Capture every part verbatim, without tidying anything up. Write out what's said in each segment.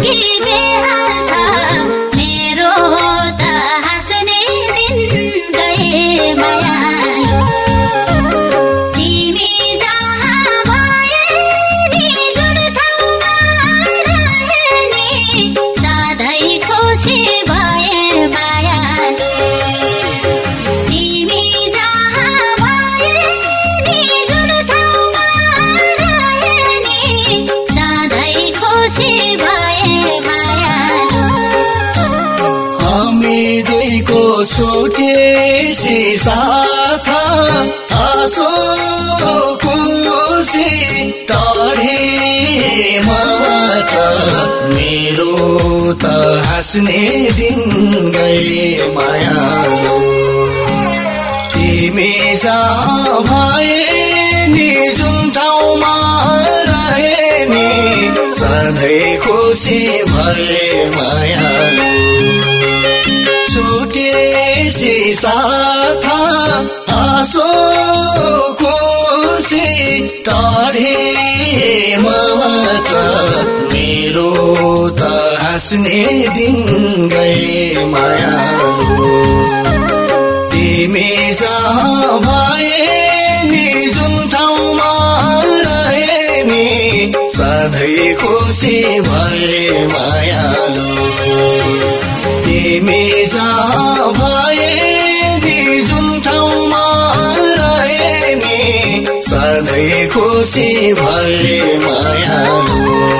छुटेसी साथ आँसु खुसी टढेमाबाट मेरो त हाँस्ने दिन गए मायालु तिमी जहाँ भए नि जुन ठाउँमा रहे नि सधैँ खुसी भए मायालु छुटेसी साथ आँसु खुसी टढेमाबाट मेरो त हाँस्ने दिन गए मायालु तिमी जहाँ भए नि जुन ठाउँमा रहे नि सधैँ खुसी भए मायालु तिमी जहाँ भए नि जुन ठाउँमा रहे नि सधैँ खुसी भए मायालु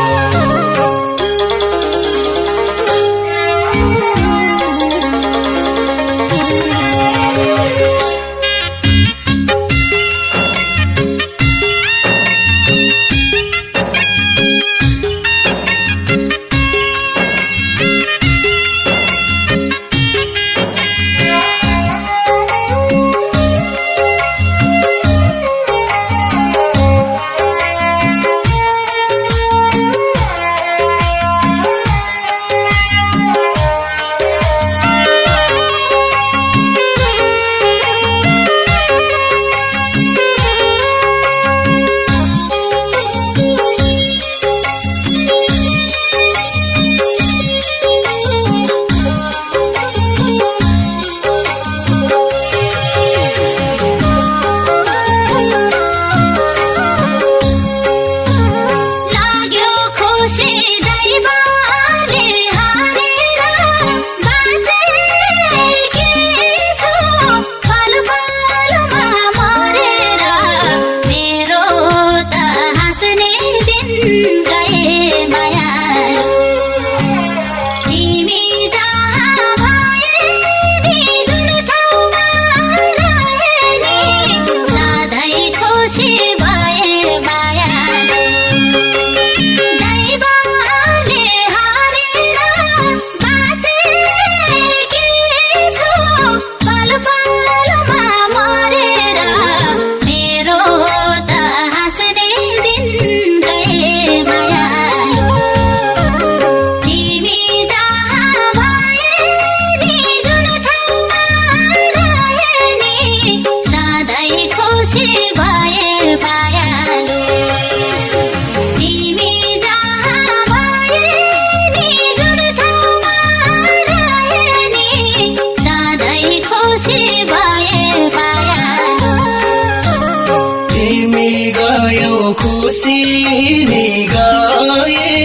खुसी नि गए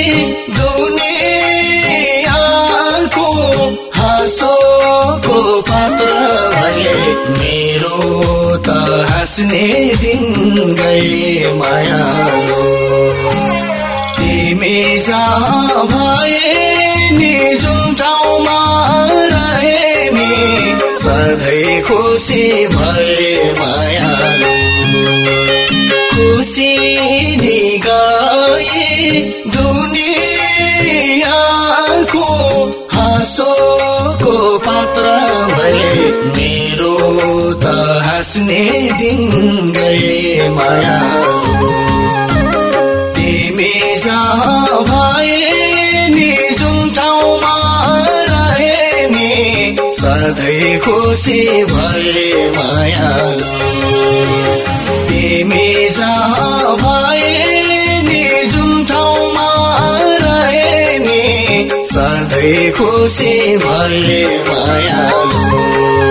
दुनियाँको हाँसोको पात्र भए मेरो त हाँस्ने दिन गए मायालु तिमी जहाँ भए नि जुन ठाउँमा रहे नि सधैँ खुसी भए मायालु खुसी नि गए दुनियाँको हाँसोको पात्र भए मेरो त हाँस्ने दिन गए मायालु तिमी जहाँ भए नि जुन ठाउँमा रहे नि सधैँ खुसी भए मायालु तिमी जहाँ भए नि जुन ठाउँमा रहे नि सधैँ खुसी भए मायालु।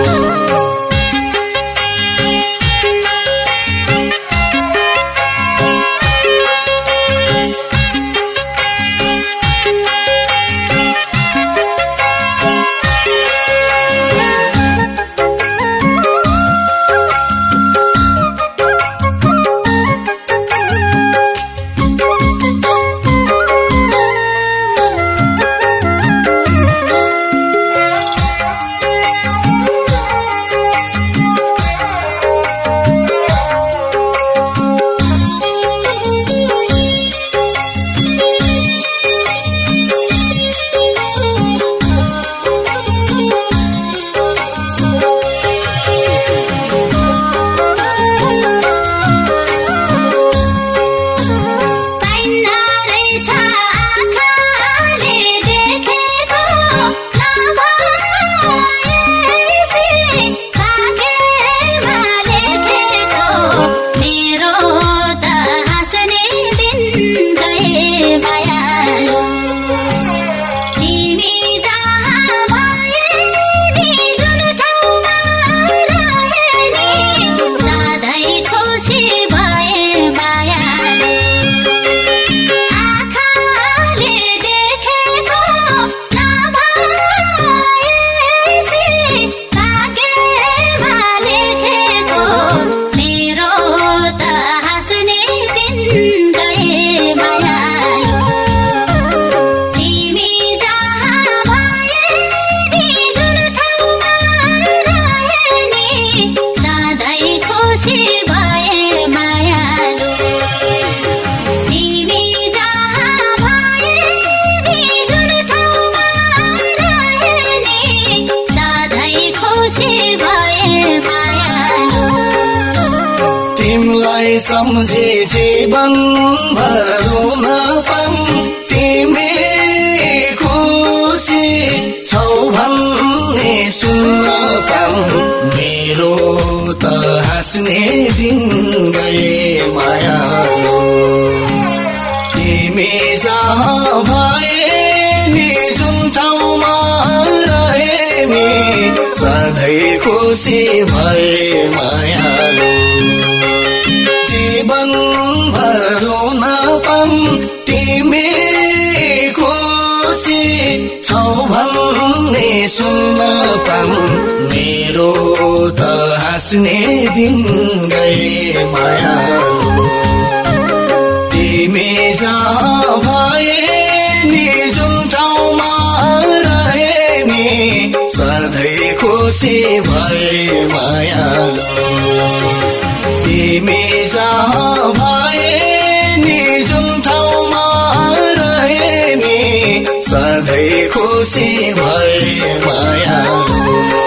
सम्झे जीवन भर रुन पाऊं तिमी खुसी छौ भन्ने सुन्न पाऊं मेरो त हाँस्ने दिन गए मायालु। तिमी जहाँ भए नि जुन ठाउँमा रहे नि सधैँ खुसी भए मायालु। जीवन भर रुन पाऊं तिमी खुसी छौ भन्ने सुन्न पाऊं मेरो त हाँस्ने दिन गए मायालु। तिमी जहाँ भए नि जुन ठाउँमा रहे नि सधैँ खुसी भए मायालु। तिमी जहाँ भए नि जुन ठाउँमा रहे नि सधैँ खुसी भए मायालु।